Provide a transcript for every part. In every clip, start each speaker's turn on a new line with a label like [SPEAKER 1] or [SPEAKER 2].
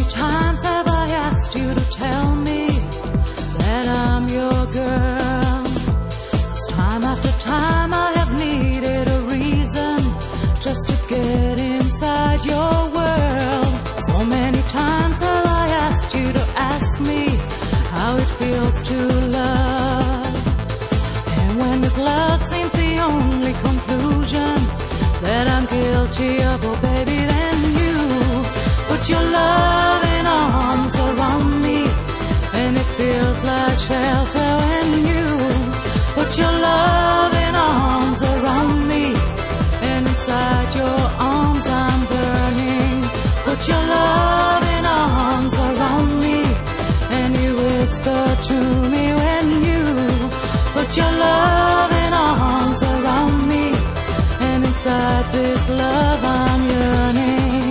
[SPEAKER 1] times have I asked you to tell me that I'm your girl? 'Cause time after time I have needed a reason just to get inside your world. So many times have I asked you to ask me how it feels to love. And when this love seems the only conclusion that I'm guilty of, oh baby, then you put your loving arms around me, and it feels like shelter when you put your loving arms around me, and inside your arms I'm burning. Put your loving arms around me, and you whisper to me when you put your loving arms around me, and inside this love I'm yearning.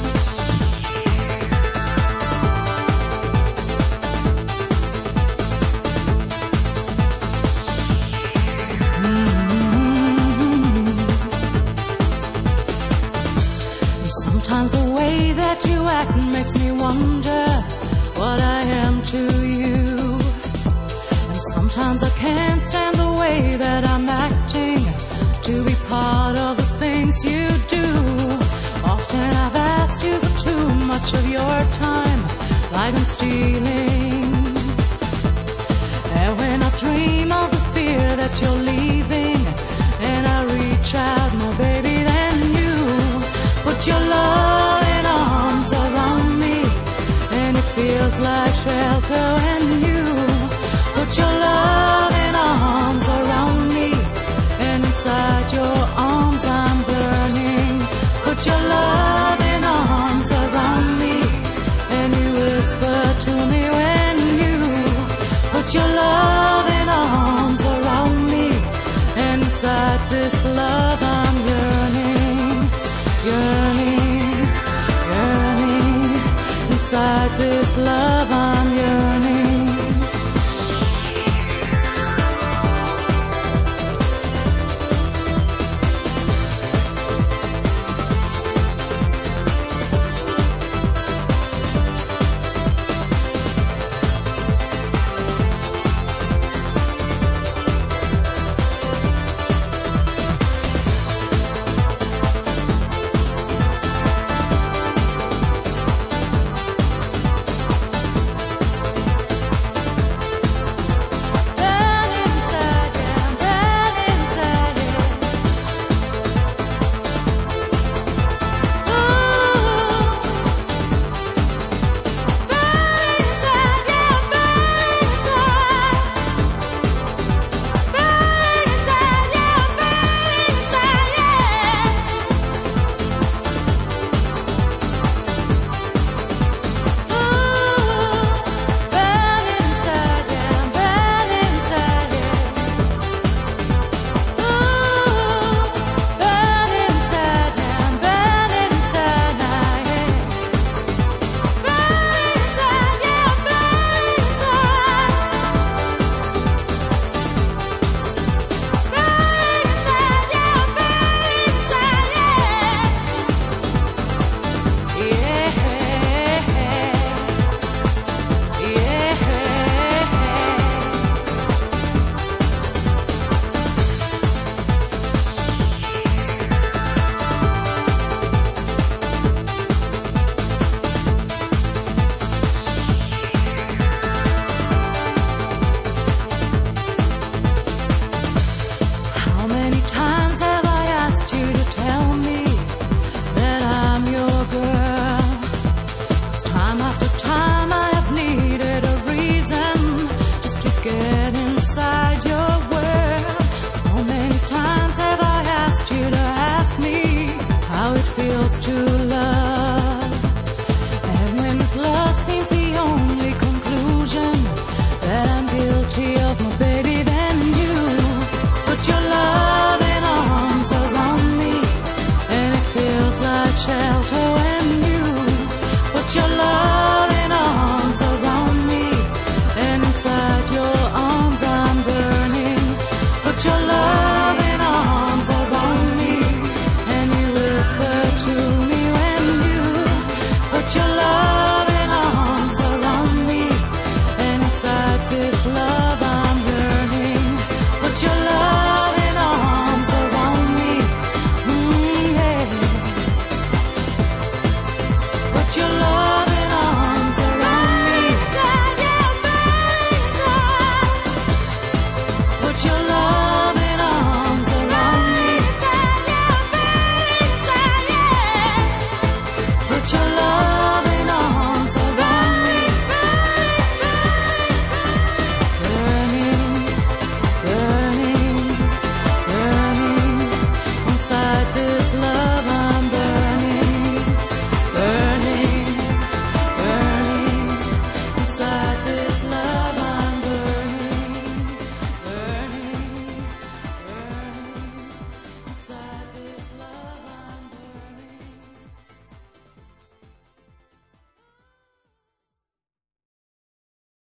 [SPEAKER 1] Sometimes the way that you act makes me wonder what I am to you. And sometimes I can't stand the way that I'm acting to be part of the things you do. Often I've asked you for too much of your time, like I'm stealing. And when I dream of the fear that you're leaving, and I reach out, my baby, then you put your loving arms around me, and it feels like shelter when you put your loving arms around me, and inside your arms I'm burning. Put your loving arms around me, and you whisper to me when you put your loving arms around me, and inside this love I'm yearning, yearning, yearning. Inside this love I'm